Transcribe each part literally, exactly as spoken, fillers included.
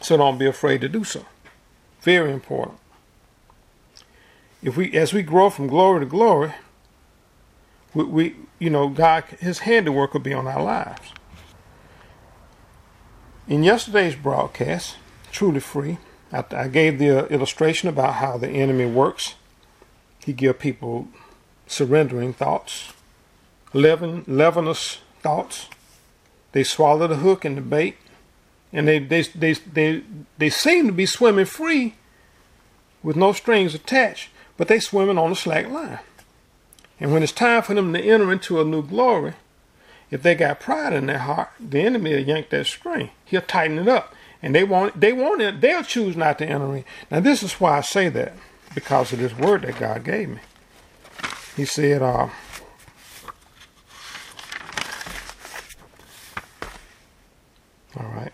So don't be afraid to do so. Very important. If we, as we grow from glory to glory, we, we you know, God, His handiwork will be on our lives. In yesterday's broadcast, Truly Free, I, I gave the illustration about how the enemy works. He gives people surrendering thoughts, leaven, leavenous thoughts. They swallow the hook and the bait, and they they they they they seem to be swimming free with no strings attached, but they swimming on a slack line. And when it's time for them to enter into a new glory, if they got pride in their heart, the enemy will yank that string. He'll tighten it up, and they won't. They won't. They'll choose not to enter in. Now, this is why I say that, because of this word that God gave me. He said, uh, all right.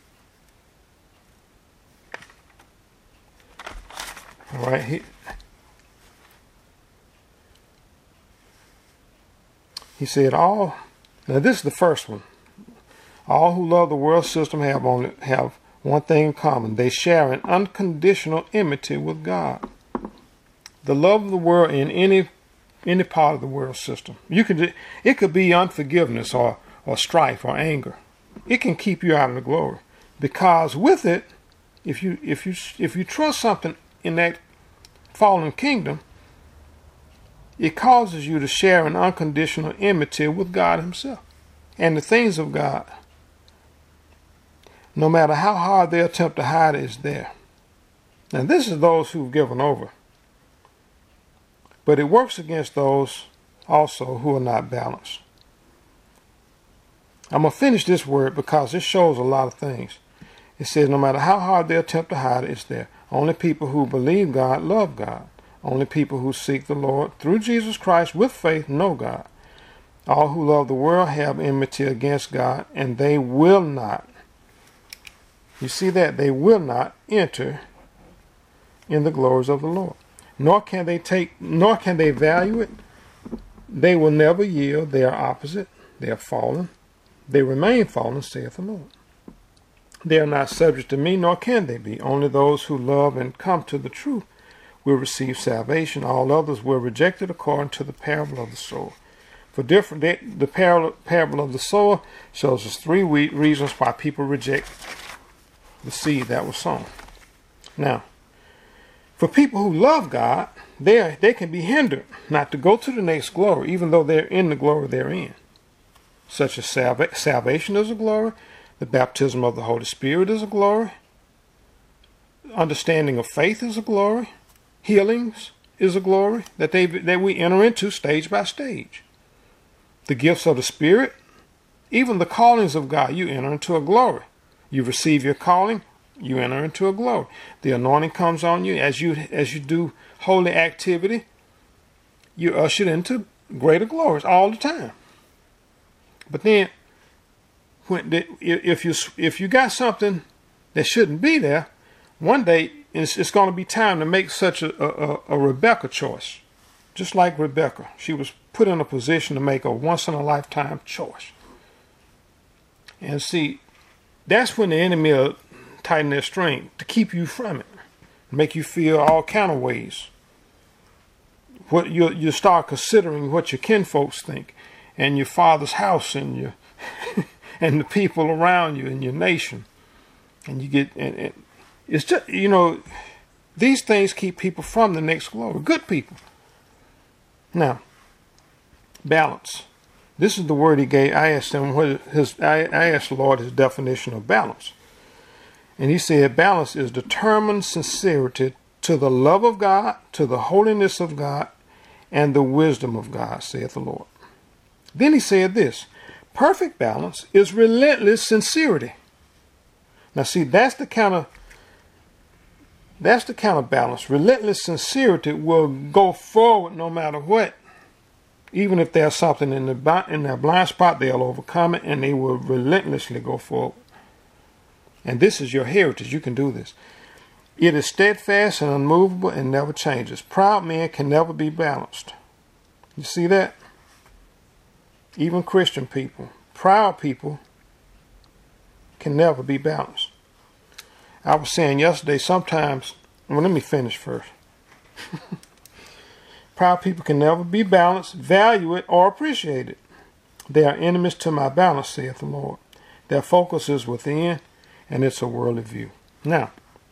All right. He, he said, all, now this is the first one. All who love the world system have only have one thing in common. They share an unconditional enmity with God. The love of the world in any any part of the world system. You could it could be unforgiveness or, or strife or anger. It can keep you out of the glory. Because with it, if you if you if you trust something in that fallen kingdom, it causes you to share an unconditional enmity with God Himself and the things of God. No matter how hard they attempt to hide it, it's there. Now this is those who've given over. But it works against those also who are not balanced. I'm going to finish this word because it shows a lot of things. It says no matter how hard they attempt to hide it, it's there. Only people who believe God love God. Only people who seek the Lord through Jesus Christ with faith know God. All who love the world have enmity against God, and they will not. You see that? They will not enter in the glories of the Lord. Nor can they take, nor can they value it. They will never yield. They are opposite. They are fallen. They remain fallen, saith the Lord. They are not subject to me, nor can they be. Only those who love and come to the truth will receive salvation. All others will reject it according to the parable of the sower. For different, they, the parable, parable of the sower shows us three reasons why people reject the seed that was sown. Now, for people who love God, they they can be hindered not to go to the next glory, even though they're in the glory they're in. Such as salva salvation is a glory, the baptism of the Holy Spirit is a glory, understanding of faith is a glory, healings is a glory that they that we enter into stage by stage. The gifts of the Spirit, even the callings of God, you enter into a glory. You receive your calling, you enter into a glory. The anointing comes on you as you as you do holy activity. You're ushered into greater glories all the time. But then, when the, if you if you got something that shouldn't be there, one day it's, it's going to be time to make such a, a, a Rebecca choice. Just like Rebecca, she was put in a position to make a once in a lifetime choice. And see, that's when the enemy will tighten their string to keep you from it, make you feel all kind of ways. What you you start considering what your kinfolks think, and your father's house, and your and the people around you, and your nation, and you get and, and it's just you know these things keep people from the next glory. Good people. Now, balance. This is the word he gave. I asked him what his. I, I asked the Lord his definition of balance, and he said balance is determined sincerity to the love of God, to the holiness of God, and the wisdom of God, saith the Lord. Then he said this: perfect balance is relentless sincerity. Now, see, that's the kind of that's the kind of balance. Relentless sincerity will go forward no matter what. Even if there's something in the in their blind spot, they'll overcome it, and they will relentlessly go forward. And this is your heritage. You can do this. It is steadfast and unmovable and never changes. Proud men can never be balanced. You see that? Even Christian people, proud people, can never be balanced. I was saying yesterday, sometimes, well, let me finish first. Proud people can never be balanced, valued, or appreciated. They are enemies to my balance, saith the Lord. Their focus is within, and it's a worldly view. Now,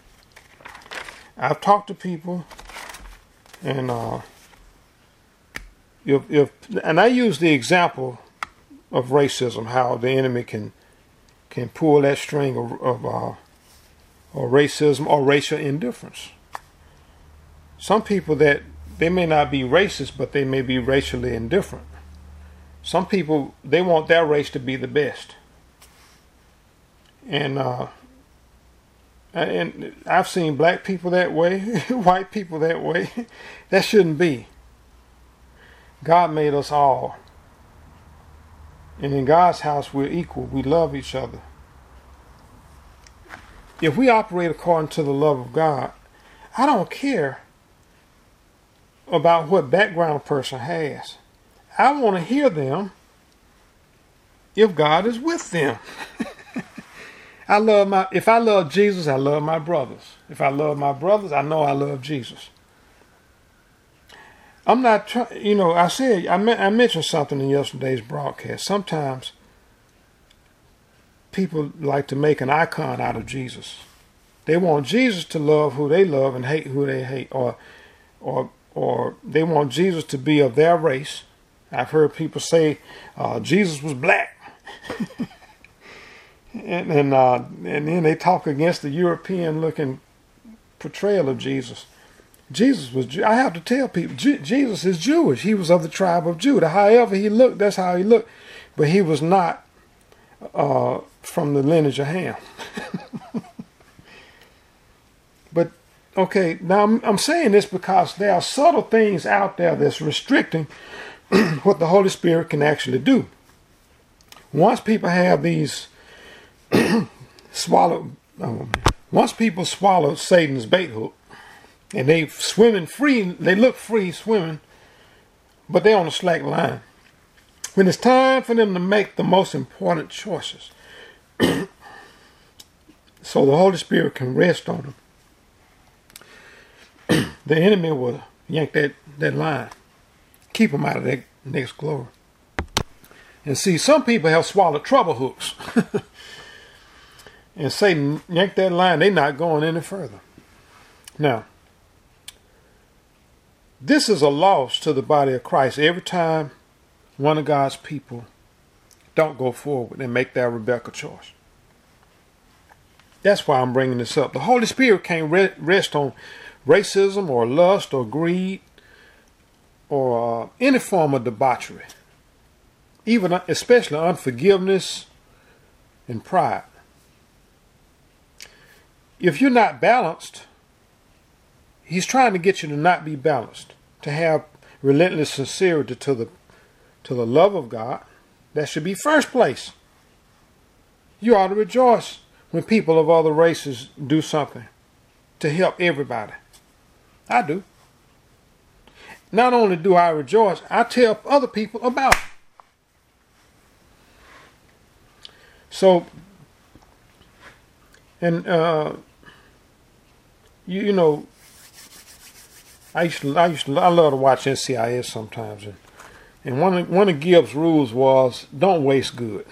I've talked to people, and uh, if, if and I use the example of racism, how the enemy can can pull that string of, of uh, or racism or racial indifference. Some people that they may not be racist, but they may be racially indifferent. Some people, they want their race to be the best. And uh, and I've seen black people that way, white people that way. That shouldn't be. God made us all. And in God's house, we're equal. We love each other. If we operate according to the love of God, I don't care about what background a person has. I want to hear them if God is with them. I love my, if I love Jesus, I love my brothers. If I love my brothers, I know I love Jesus. I'm not trying, you know, I said, I, me- I mentioned something in yesterday's broadcast. Sometimes people like to make an icon out of Jesus. They want Jesus to love who they love and hate who they hate, or, or, or they want Jesus to be of their race. I've heard people say uh, Jesus was black, and and, uh, and then they talk against the European-looking portrayal of Jesus. Jesus was, I have to tell people, J- Jesus is Jewish. He was of the tribe of Judah. However he looked, that's how he looked. But he was not uh, from the lineage of Ham. But, okay, now I'm, I'm saying this because there are subtle things out there that's restricting what the Holy Spirit can actually do. Once people have these swallow, oh, once people swallow Satan's bait hook, and they swimming free, they look free swimming, but they're on a slack line. When it's time for them to make the most important choices, so the Holy Spirit can rest on them, the enemy will yank that, that line, keep them out of that next glory. And see, some people have swallowed trouble hooks. And Satan yanked that line, they're not going any further. Now, this is a loss to the body of Christ every time one of God's people don't go forward and make their rebellious choice. That's why I'm bringing this up. The Holy Spirit can't re- rest on racism or lust or greed or uh, any form of debauchery, even uh, especially unforgiveness and pride. If you're not balanced, he's trying to get you to not be balanced, to have relentless sincerity to the to the love of God. That should be first place. You ought to rejoice when people of other races do something to help everybody. I do. Not only do I rejoice, I tell other people about it. So, and uh, you, you know, I used to, I used to, I love to watch N C I S sometimes, and and one of, one of Gibbs' rules was don't waste good.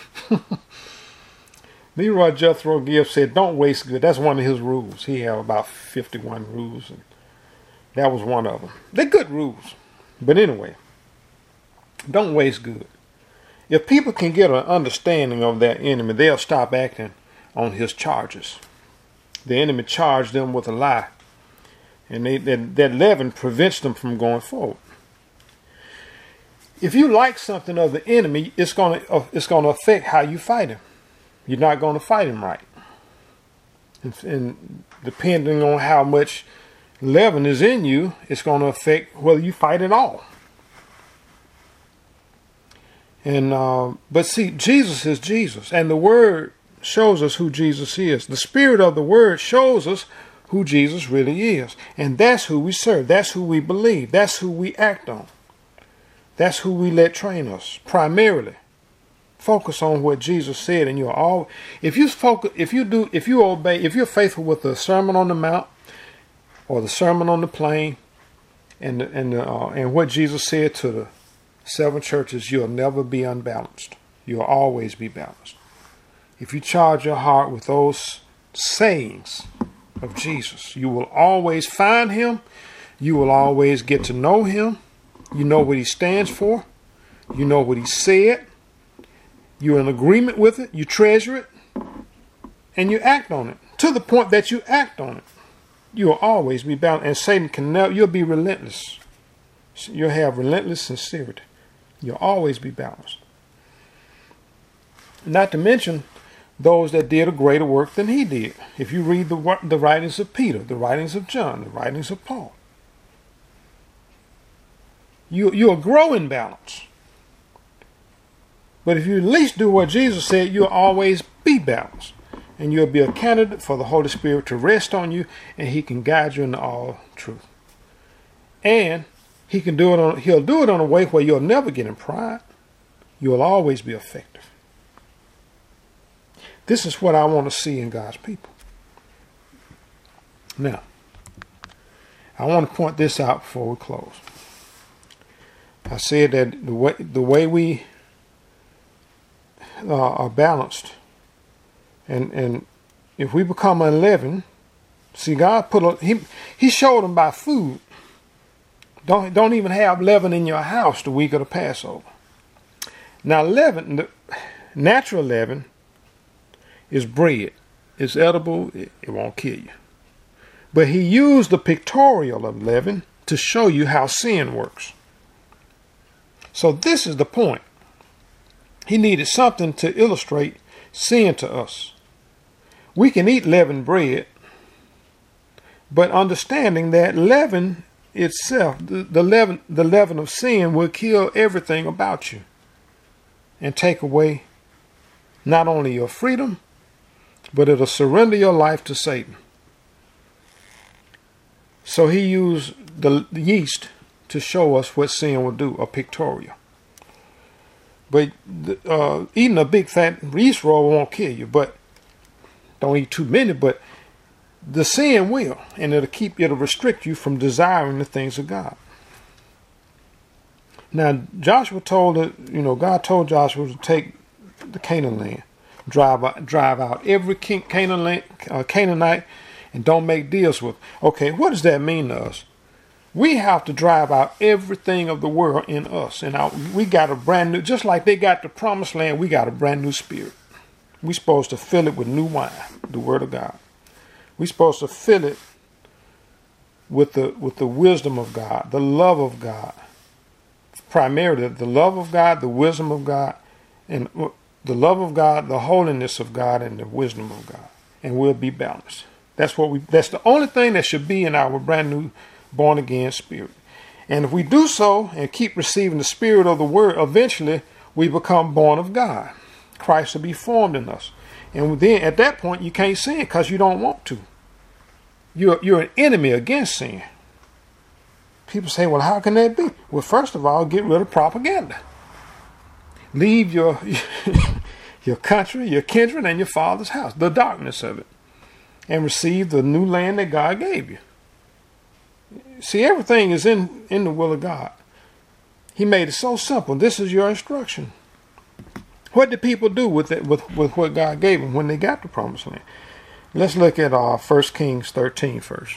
Leroy Jethro Gibbs said, "Don't waste good." That's one of his rules. He had about fifty-one rules, and that was one of them. They're good rules, but anyway, don't waste good. If people can get an understanding of their enemy, they'll stop acting on his charges. The enemy charged them with a lie, and they, that, that leaven prevents them from going forward. If you like something of the enemy, it's going to uh, it's going to affect how you fight him. You're not going to fight him right, and, and depending on how much leaven is in you, it's going to affect whether you fight at all. And uh, but see, Jesus is Jesus, and the Word shows us who Jesus is. The Spirit of the Word shows us who Jesus really is, and that's who we serve. That's who we believe. That's who we act on. That's who we let train us primarily. Focus on what Jesus said, and you'll all. If you focus, if you do, if you obey, if you're faithful with the Sermon on the Mount or the Sermon on the Plain, and the, and the, uh, and what Jesus said to the seven churches, you'll never be unbalanced. You'll always be balanced. If you charge your heart with those sayings of Jesus, you will always find him. You will always get to know him. You know what he stands for. You know what he said. You're in agreement with it. You treasure it. And you act on it. To the point that you act on it. You will always be balanced. And Satan can never, you'll be relentless. You'll have relentless sincerity. You'll always be balanced. Not to mention those that did a greater work than he did. If you read the, the writings of Peter, the writings of John, the writings of Paul, you, you'll grow in balance. But if you at least do what Jesus said, you'll always be balanced. And you'll be a candidate for the Holy Spirit to rest on you, and he can guide you into all truth. And he can do it on, he'll do it in a way where you'll never get in pride. You'll always be effective. This is what I want to see in God's people. Now, I want to point this out before we close. I said that the way the way we uh, are balanced, and and if we become unleavened, see, God put a, he he showed them by food. Don't don't even have leaven in your house the week of the Passover. Now, leaven, the natural leaven, is bread. It's edible. It, it won't kill you. But he used the pictorial of leaven to show you how sin works. So this is the point. He needed something to illustrate sin to us. We can eat leavened bread, but understanding that leaven itself, the, the leaven, the leaven of sin, will kill everything about you and take away not only your freedom, but it'll surrender your life to Satan. So he used the, the yeast to show us what sin will do, a pictorial. But uh, eating a big fat yeast roll won't kill you, but don't eat too many, but the sin will, and it'll keep, it'll restrict you from desiring the things of God. Now, Joshua told it, you know, God told Joshua to take the Canaan land, drive out, drive out every King, Canaan, uh, Canaanite, and don't make deals with. Okay, what does that mean to us? We have to drive out everything of the world in us, and our, we got a brand new, just like they got the promised land, we got a brand new spirit. We're supposed to fill it with new wine, the Word of God. We're supposed to fill it with the with the wisdom of God, the love of God. Primarily the love of God, the wisdom of God, and the love of God, the holiness of God, and the wisdom of God. And we'll be balanced. That's what we that's the only thing that should be in our brand new born again spirit. And if we do so and keep receiving the spirit of the word, eventually we become born of God. Christ will be formed in us. And then at that point you can't sin because you don't want to. You're, you're an enemy against sin. People say, well, how can that be? Well, first of all, get rid of propaganda. Leave your, your country, your kindred, and your father's house, the darkness of it, and receive the new land that God gave you. See, everything is in, in the will of God. He made it so simple. This is your instruction. What did people do with it, with, with what God gave them when they got the promised land? Let's look at uh, First Kings thirteen first.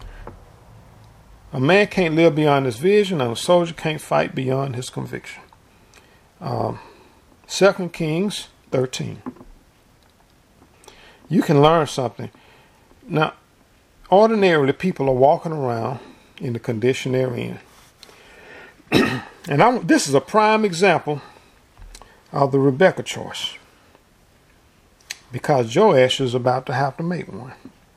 A man can't live beyond his vision, and a soldier can't fight beyond his conviction. Um, Second Kings thirteen. You can learn something. Now, ordinarily, people are walking around in the condition they're in. And I'm, this is a prime example of the Rebecca choice. Because Joash is about to have to make one.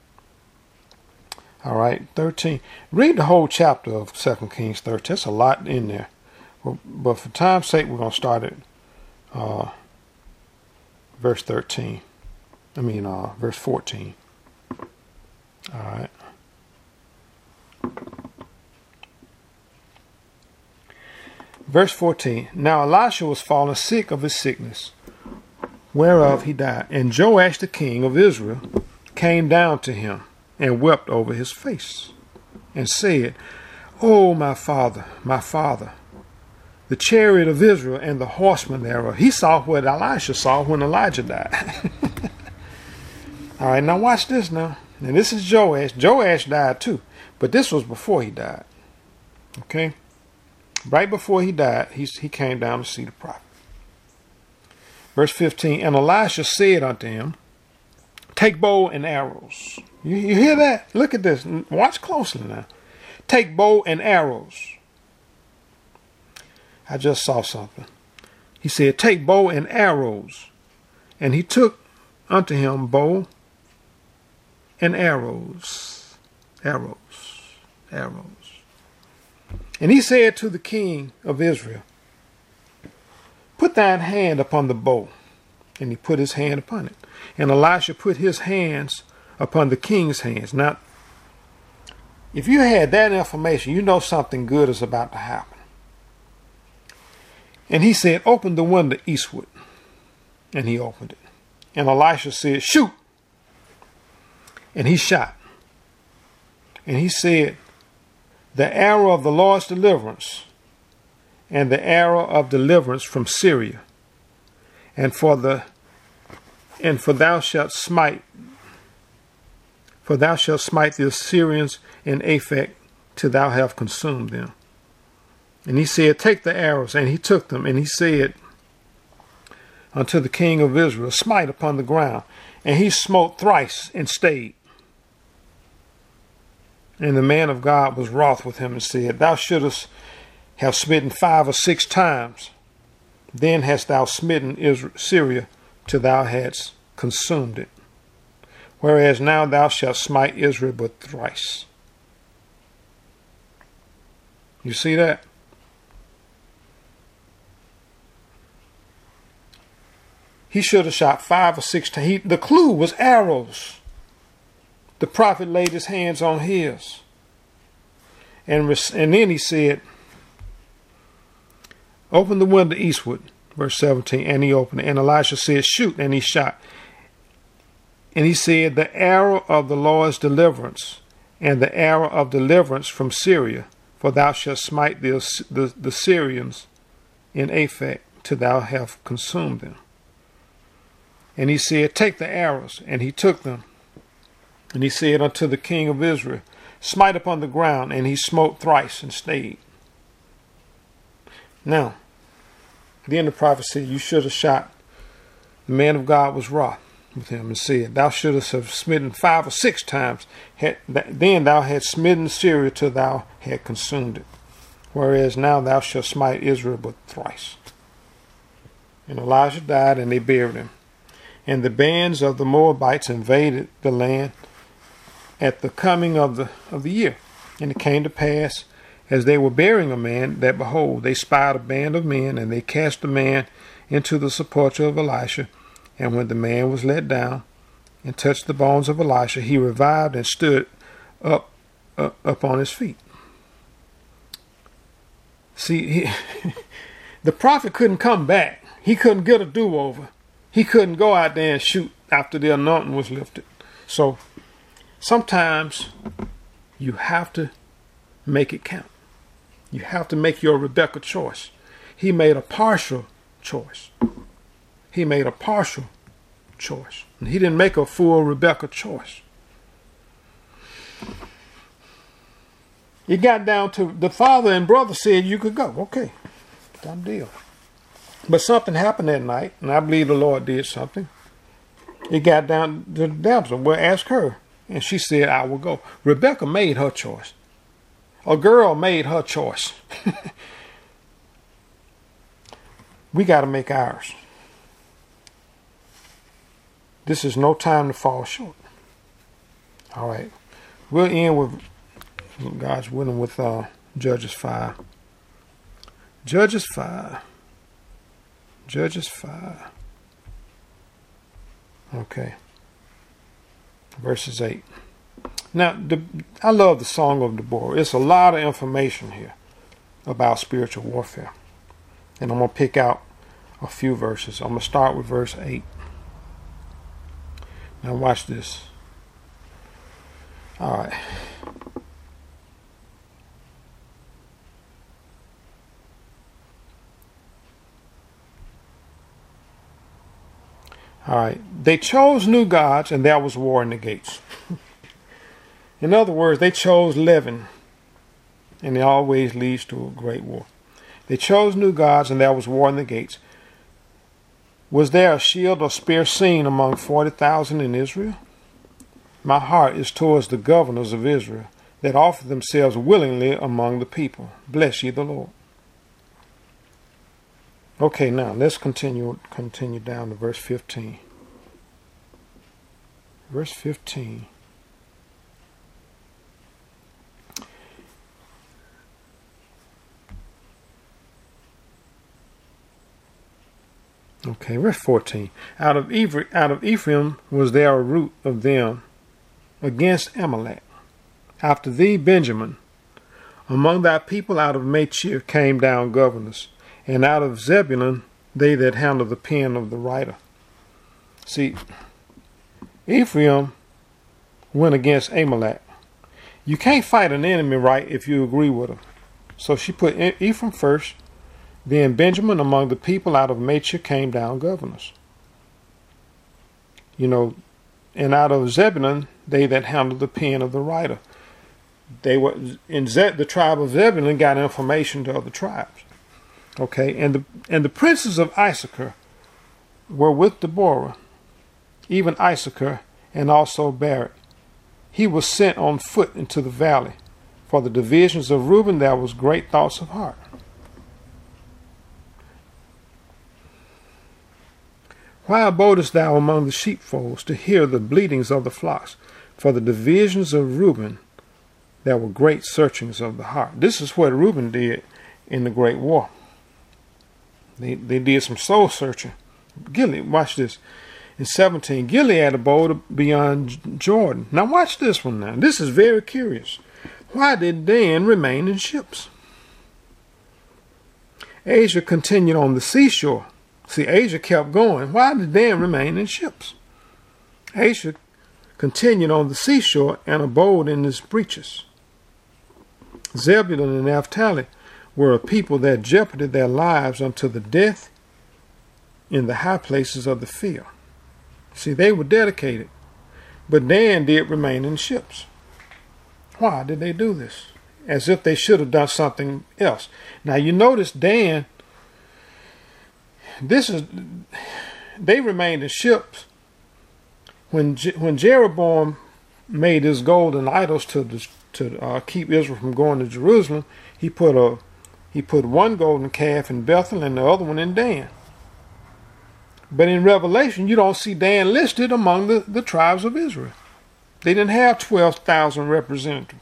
All right, thirteen. Read the whole chapter of Second Kings thirteen. There's a lot in there. But for time's sake, we're going to start at uh, verse thirteen. I mean, uh, verse fourteen. All right. Verse fourteen. Now Elisha was fallen sick of his sickness, whereof he died. And Joash the king of Israel came down to him and wept over his face and said, O my father, my father, the chariot of Israel and the horsemen thereof. He saw what Elisha saw when Elijah died. All right, now watch this now. And this is Joash. Joash died too, but this was before he died. Okay? Right before he died, he, he came down to see the prophet. Verse fifteen, and Elisha said unto him, take bow and arrows. You, you hear that? Look at this. Watch closely now. Take bow and arrows. I just saw something. He said, take bow and arrows. And he took unto him bow and arrows. Arrows. Arrows. And he said to the king of Israel, put thine hand upon the bow. And he put his hand upon it. And Elisha put his hands upon the king's hands. Now, if you had that information, you know something good is about to happen. And he said, open the window eastward. And he opened it. And Elisha said, shoot. And he shot. And he said, the arrow of the Lord's deliverance, and the arrow of deliverance from Syria, and for the and for thou shalt smite, for thou shalt smite the Assyrians in Aphek till thou have consumed them. And he said, take the arrows, and he took them, and he said unto the king of Israel, smite upon the ground, and he smote thrice and stayed. And the man of God was wroth with him and said, thou shouldest have smitten five or six times. Then hast thou smitten Israel, Syria till thou hadst consumed it. Whereas now thou shalt smite Israel but thrice. You see that? He should have shot five or six times. He, the clue was arrows. The prophet laid his hands on his. And, and then he said, open the window eastward. Verse seventeen. And he opened it. And Elisha said, shoot. And he shot. And he said, the arrow of the Lord's deliverance, and the arrow of deliverance from Syria, for thou shalt smite the, the, the Syrians in Aphek till thou have consumed them. And he said, take the arrows. And he took them. And he said unto the king of Israel, smite upon the ground. And he smote thrice and stayed. Now, then the prophet said, you should have shot. The man of God was wroth with him and said, thou shouldest have smitten five or six times. Then thou had smitten Syria till thou had consumed it. Whereas now thou shalt smite Israel but thrice. And Elijah died, and they buried him. And the bands of the Moabites invaded the land at the coming of the of the year. And it came to pass, as they were burying a man, that behold, they spied a band of men, and they cast the man into the sepulchre of Elisha. And when the man was let down and touched the bones of Elisha, he revived and stood up uh, up on his feet. See, he, the prophet couldn't come back. He couldn't get a do-over. He couldn't go out there and shoot after the anointing was lifted. So sometimes you have to make it count. You have to make your Rebecca choice. He made a partial choice. He made a partial choice. And he didn't make a full Rebecca choice. It got down to the father and brother said you could go. Okay, done deal. But something happened that night, and I believe the Lord did something. It got down to the damsel. Well, ask her. And she said, I will go. Rebecca made her choice. A girl made her choice. We got to make ours. This is no time to fall short. All right. We'll end with, God's willing, with uh, Judges five. Judges five. Judges five. Okay. Verses eight. Now, the, I love the Song of Deborah. It's a lot of information here about spiritual warfare. And I'm going to pick out a few verses. I'm going to start with verse eight. Now watch this. All right. All right. They chose new gods, and there was war in the gates. In other words, they chose leaven, and it always leads to a great war. They chose new gods, and there was war in the gates. Was there a shield or spear seen among forty thousand in Israel? My heart is towards the governors of Israel, that offer themselves willingly among the people. Bless ye the Lord. Okay, now let's continue continue down to verse fifteen. Verse fifteen. Okay, verse fourteen. Out of Ephraim, out of Ephraim was there a root of them against Amalek. After thee, Benjamin. Among thy people out of Machir came down governors, and out of Zebulun they that handle the pen of the writer. See, Ephraim went against Amalek. You can't fight an enemy right if you agree with him. So she put Ephraim first. Then Benjamin among the people out of Machir came down governors. You know, and out of Zebulun they that handled the pen of the writer. They were in Ze- the tribe of Zebulun got information to other tribes. Okay, and the and the princes of Issachar were with Deborah, even Issachar and also Barak. He was sent on foot into the valley. For the divisions of Reuben there was great thoughts of heart. Why abodest thou among the sheepfolds to hear the bleatings of the flocks? For the divisions of Reuben there were great searchings of the heart. This is what Reuben did in the Great War. They they did some soul searching. Gilead, watch this. In seventeen, Gilead abode beyond Jordan. Now watch this one now. This is very curious. Why did Dan remain in ships? Asia continued on the seashore. See, Asia kept going. Why did Dan remain in ships? Asia continued on the seashore and abode in his breaches. Zebulun and Naphtali were a people that jeoparded their lives unto the death in the high places of the field. See, they were dedicated, but Dan did remain in ships. Why did they do this? As if they should have done something else. Now you notice Dan, this is, they remained in ships when Je, when Jeroboam made his golden idols to to uh, keep Israel from going to Jerusalem. He put a he put one golden calf in Bethel and the other one in Dan. But in Revelation, you don't see Dan listed among the, the tribes of Israel. They didn't have twelve thousand representatives.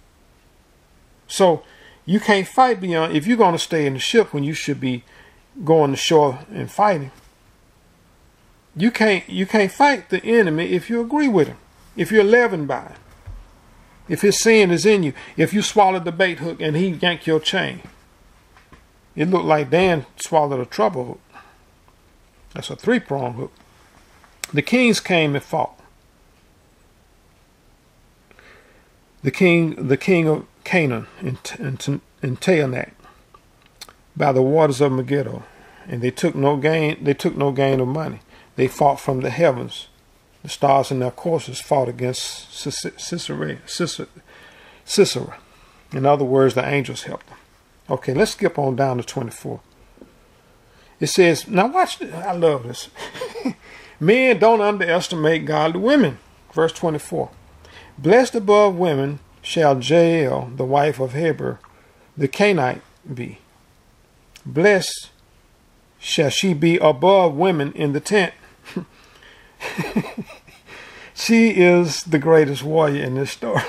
So you can't fight beyond, if you're going to stay in the ship when you should be going to shore and fighting. You can't you can't fight the enemy if you agree with him, if you're leavened by him, if his sin is in you, if you swallowed the bait hook and he yanked your chain. It looked like Dan swallowed a trouble hook. That's a three-prong hook. The kings came and fought. The king, the king of Canaan in, in, in Taanach, by the waters of Megiddo, and they took no gain. They took no gain of money. They fought from the heavens. The stars in their courses fought against Sisera. Sisera. In other words, the angels helped them. Okay, let's skip on down to twenty-four. It says, now watch this. I love this. Men, don't underestimate godly women. Verse twenty-four. Blessed above women shall Jael, the wife of Heber, the Canaanite, be. Blessed shall she be above women in the tent. She is the greatest warrior in this story.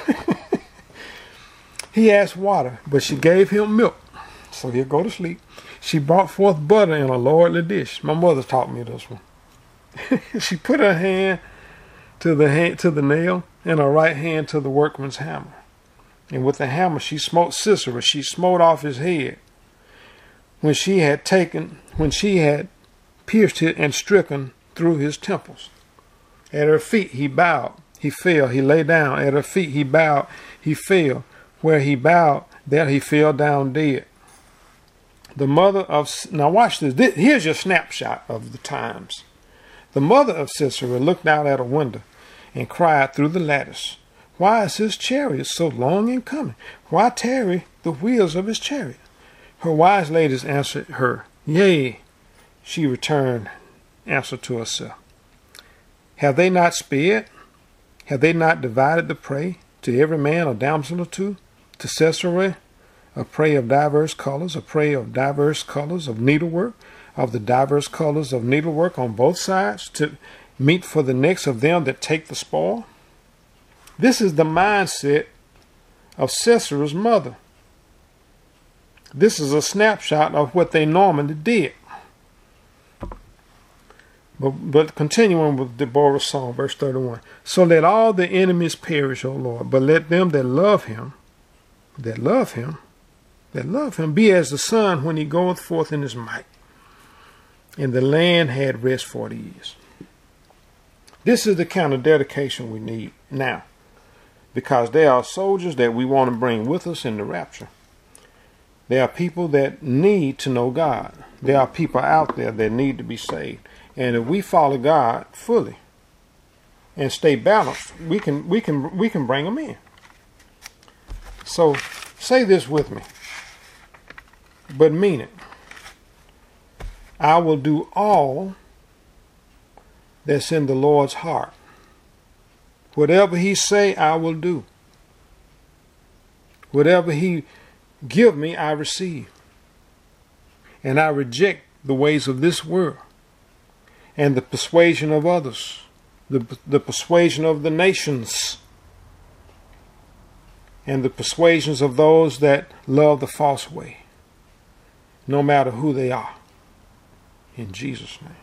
He asked water, but she gave him milk. So he'll go to sleep. She brought forth butter in a lordly dish. My mother taught me this one. She put her hand to the hand to the nail and her right hand to the workman's hammer. And with the hammer she smote Sisera. She smote off his head. When she had taken, when she had pierced it and stricken through his temples. At her feet he bowed, he fell, he lay down. At her feet he bowed, he fell. Where he bowed, there he fell down dead. The mother of, now watch this, this here's your snapshot of the times. The mother of Sisera looked out at a window and cried through the lattice, "Why is his chariot so long in coming? Why tarry the wheels of his chariot?" Her wise ladies answered her, "Yea," she returned answer to herself. "Have they not spared? Have they not divided the prey? To every man a damsel or two? To Sisera a prey of diverse colors, a prey of diverse colors of needlework, of the diverse colors of needlework on both sides, to meet for the necks of them that take the spoil?" This is the mindset of Sisera's mother. This is a snapshot of what they normally did. But, but continuing with Deborah's song, verse thirty-one. "So let all the enemies perish, O Lord, but let them that love him, that love him, that love him, be as the sun when he goeth forth in his might. And the land had rest forty years." This is the kind of dedication we need now, because there are soldiers that we want to bring with us in the rapture. There are people that need to know God. There are people out there that need to be saved. And if we follow God fully and stay balanced, we can we can we can bring them in. So say this with me, but mean it. I will do all that's in the Lord's heart. Whatever he say, I will do. Whatever he give me, I receive. And I reject the ways of this world and the persuasion of others, the, the persuasion of the nations, and the persuasions of those that love the false way, no matter who they are, in Jesus' name.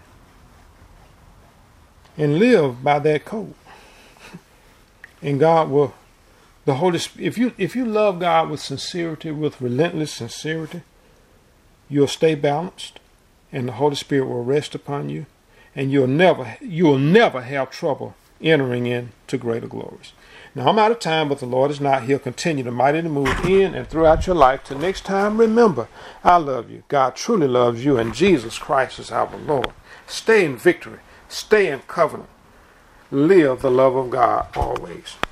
And live by that code. And God will, the Holy Spirit, if you, if you love God with sincerity, with relentless sincerity, you'll stay balanced, and the Holy Spirit will rest upon you, and you'll never, you'll never have trouble entering into greater glories. Now, I'm out of time, but the Lord is not. He'll continue to mightily move in and throughout your life. Till next time, remember, I love you. God truly loves you, and Jesus Christ is our Lord. Stay in victory. Stay in covenant. Live the love of God always.